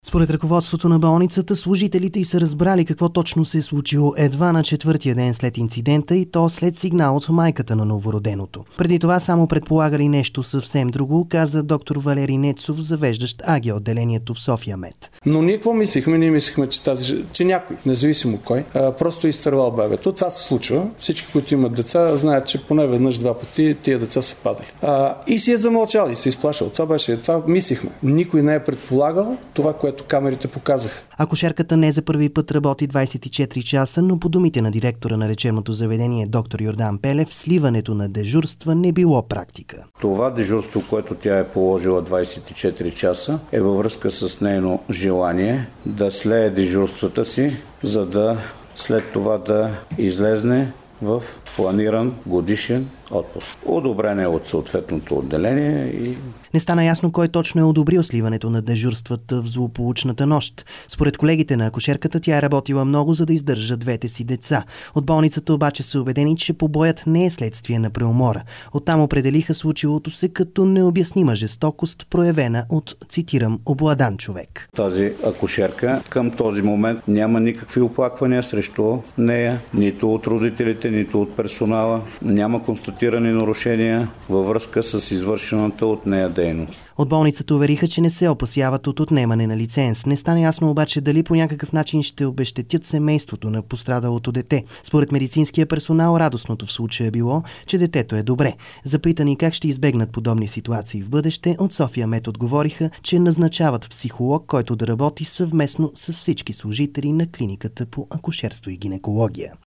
Според ръководството на болницата, служителите й са разбрали какво точно се е случило едва на четвъртия ден след инцидента, и то след сигнал от майката на новороденото. Преди това само предполагали нещо съвсем друго, каза доктор Валери Нецов, завеждащ АГ отделението в София Мед. Но ние какво мислихме? Ние мислихме, че някой, независимо кой, просто изтървал бебето. Това се случва. Всички, които имат деца, знаят, че поне веднъж-два пъти тия деца са падали. И си е замълчал и се изплашал. Това мислихме. Никой не е предполагал това, което камерите показаха. Акушерката не за първи път работи 24 часа, но по думите на директора на лечебното заведение доктор Йордан Пелев, сливането на дежурства не било практика. Това дежурство, което тя е положила 24 часа, е във връзка с нейно желание да слее дежурствата си, за да след това да излезне в планиран годишен отпуск. Одобрен е от съответното отделение и... Не стана ясно кой точно е одобрил сливането на дежурствата в злополучната нощ. Според колегите на акушерката, тя е работила много, за да издържа двете си деца. От болницата обаче са убедени, че побоят не е следствие на преумора. Оттам определиха случилото се като необяснима жестокост, проявена от, цитирам, обладан човек. Тази акушерка към този момент няма никакви оплаквания срещу нея, нито от родителите, нито от персонала. Няма констатирани нарушения във връзка с извършената от нея дейност. От болницата увериха, че не се опасяват от отнемане на лиценз. Не стана ясно обаче дали по някакъв начин ще обезщетят семейството на пострадалото дете. Според медицинския персонал, радостното в случая било, че детето е добре. Запитани как ще избегнат подобни ситуации в бъдеще, от София Мед отговориха, че назначават психолог, който да работи съвместно с всички служители на клиниката по акушерство и гинекология.